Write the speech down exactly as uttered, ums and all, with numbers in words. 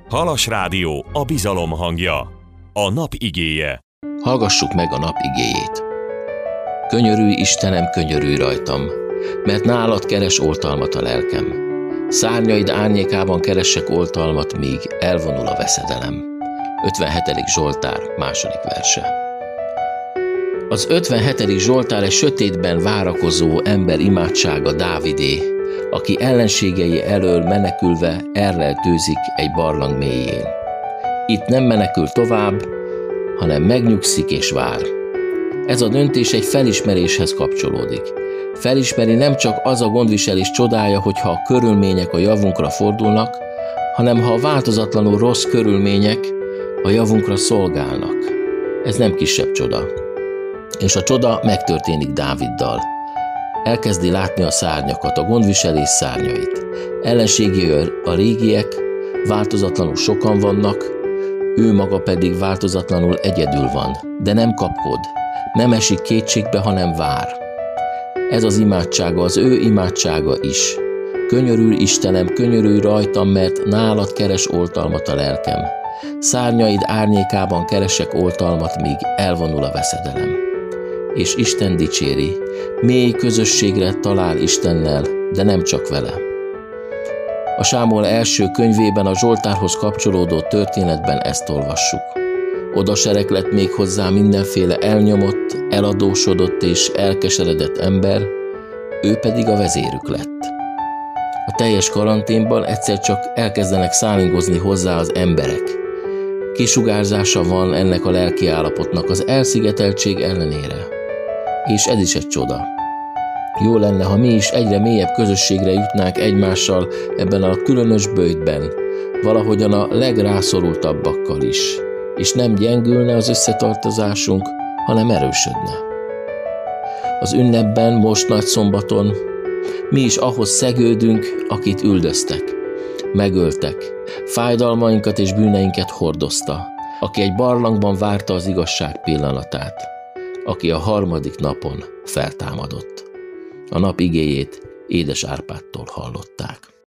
Halas Rádió, a bizalom hangja. A nap igéje. Hallgassuk meg a nap igéjét. Könyörülj, Istenem, könyörülj rajtam, mert nálad keres oltalmat a lelkem. Szárnyaid árnyékában keressek oltalmat, míg elvonul a veszedelem. ötvenhetedik Zsoltár, második verse. Az ötvenhetedik Zsoltár egy sötétben várakozó ember imádsága Dávidé, aki ellenségei elől menekülve elrejtőzik egy barlang mélyén. Itt nem menekül tovább, hanem megnyugszik és vár. Ez a döntés egy felismeréshez kapcsolódik. Felismeri, nem csak az a gondviselés csodája, hogyha a körülmények a javunkra fordulnak, hanem ha a változatlanul rossz körülmények a javunkra szolgálnak. Ez nem kisebb csoda. És a csoda megtörténik Dáviddal. Elkezdi látni a szárnyakat, a gondviselés szárnyait. Ellenségei a régiek, változatlanul sokan vannak, ő maga pedig változatlanul egyedül van, de nem kapkod, nem esik kétségbe, hanem vár. Ez az imádsága, az ő imádsága is. Könyörülj, Istenem, könyörülj rajtam, mert nálad keres oltalmat a lelkem. Szárnyaid árnyékában keresek oltalmat, míg elvonul a veszedelem. És Isten dicséri, mély közösségre talál Istennel, de nem csak vele. A Sámuel első könyvében a Zsoltárhoz kapcsolódó történetben ezt olvassuk. Oda sereglett még hozzá mindenféle elnyomott, eladósodott és elkeseredett ember, ő pedig a vezérük lett. A teljes karanténban egyszer csak elkezdenek szállingozni hozzá az emberek. Kisugárzása van ennek a lelkiállapotnak az elszigeteltség ellenére. És ez is egy csoda. Jó lenne, ha mi is egyre mélyebb közösségre jutnánk egymással ebben a különös böjtben, valahogyan a legrászorultabbakkal is, és nem gyengülne az összetartozásunk, hanem erősödne. Az ünnepben, most nagyszombaton mi is ahhoz szegődünk, akit üldöztek, megöltek, fájdalmainkat és bűneinket hordozta, aki egy barlangban várta az igazság pillanatát, aki a harmadik napon feltámadott. A nap igéjét Édes Árpádtól hallották.